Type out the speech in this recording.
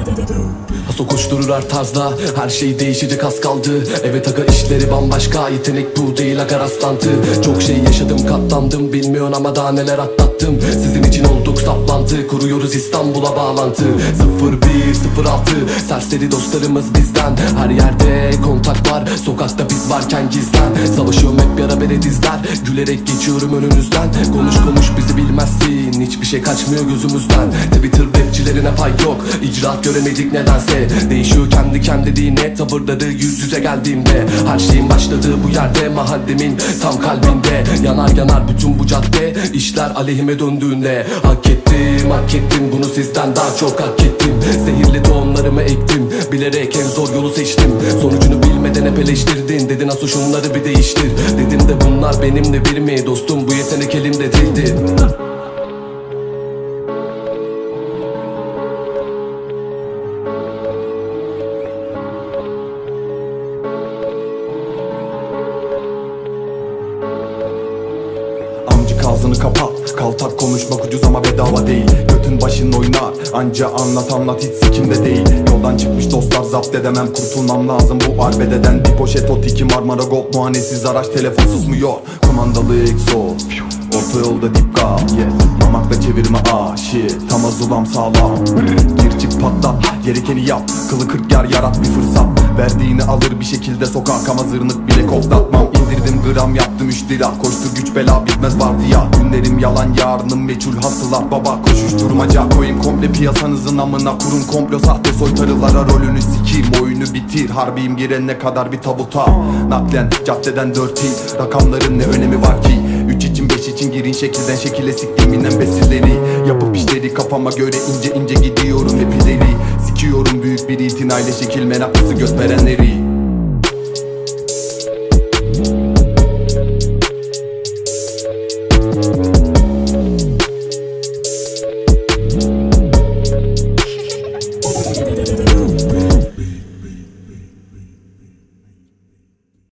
Paso koşturur her tarzda, her şey değişecek az kaldı. Evet aga işleri bambaşka, yetenek bu değil aga rastlantı. Çok şey yaşadım katlandım, bilmiyorsun ama daha neler atlattım. Sizin için olduk saplantı, kuruyoruz İstanbul'a bağlantı. 0106 serseri dostlarımız bizden. Her yerde kontak var, sokakta biz varken gizlen. Savaşıyorum hep yara bere dizler, gülerek geçiyorum önünüzden. Konuş konuş bizi bilmezsin, hiçbir şey kaçmıyor gözümüzden. Twitter rapçilerine pay yok, icraat göremedik nedense. Değişiyor kendi kendiliğine tavırları yüz yüze geldiğimde. Her şeyin başladığı bu yerde, mahallemin tam kalbinde. Yanar yanar bütün bu cadde, işler aleyhime döndüğünde. Hak ettim bunu sizden daha çok hak ettim. Zehirli tohumlarımı ektim, bilerek en zor yolu seçtim. Sonucunu bilmeden hep eleştirdin, dedin asıl şunları bir değiştir. Dedim de bunlar benimle bir mi dostum, bu yetenek elimde değildi. Ağzını kapat, kaltak konuşmak ucuz ama bedava değil. Götün başın oynar, anca anlat hiç sikimde değil. Yoldan çıkmış dostlar zapt edemem, kurtulmam lazım bu arbededen. Bir poşet ot, 2 Marmara Gold, muhanesiz araç, telefon susmuyor. Kumandalı egzoz, orta yolda dip gaz, mamakla çevirme shit, tam azulam sağlam. Gir çık patlat, gerekeni yap, kılı 40 yer yarat bir fırsat. Verdiğini alır bir şekilde sokak, ama zırnık bile koklatmam. İndirdim gram yaptım 3 lira, koştur güç bela bitmez vardı ya. Günlerim yalan yarınım meçhul, hasılar baba koşuşturmaca. Koyun komple piyasanızın amına, kurun komplo sahte soytarılara. Rolünü sikeyim, oyunu bitir, harbiyim girene kadar bir tabuta. Naklen caddeden 4 il, rakamların ne önemi var ki? 3 için 5 için girin şekilden şekile, siktiğiminden besilleri. Yapıp işleri kafama göre ince ince gidiyorum hep ileri. Sikiyorum büyük bir itinayla şekil meraklısı göt verenleri.